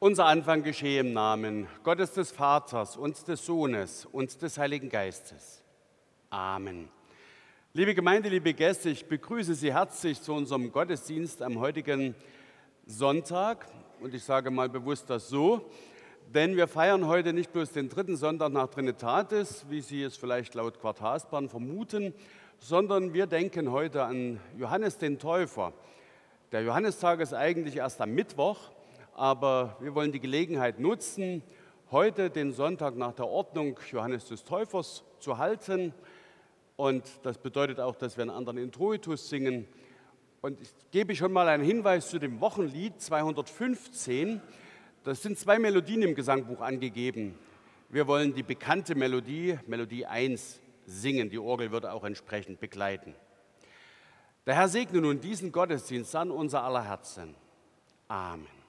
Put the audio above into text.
Unser Anfang geschehe im Namen Gottes des Vaters und des Sohnes und des Heiligen Geistes. Amen. Liebe Gemeinde, liebe Gäste, ich begrüße Sie herzlich zu unserem Gottesdienst am heutigen Sonntag. Und ich sage mal bewusst das so, denn wir feiern heute nicht bloß den dritten Sonntag nach Trinitatis, wie Sie es vielleicht laut Quartalsplan vermuten, sondern wir denken heute an Johannes den Täufer. Der Johannistag ist eigentlich erst am Mittwoch, aber wir wollen die Gelegenheit nutzen, heute den Sonntag nach der Ordnung Johannes des Täufers zu halten. Und das bedeutet auch, dass wir einen anderen Introitus singen. Und ich gebe schon mal einen Hinweis zu dem Wochenlied 215. Das sind 2 Melodien im Gesangbuch angegeben. Wir wollen die bekannte Melodie, Melodie 1, singen. Die Orgel wird auch entsprechend begleiten. Der Herr segne nun diesen Gottesdienst an unser aller Herzen. Amen.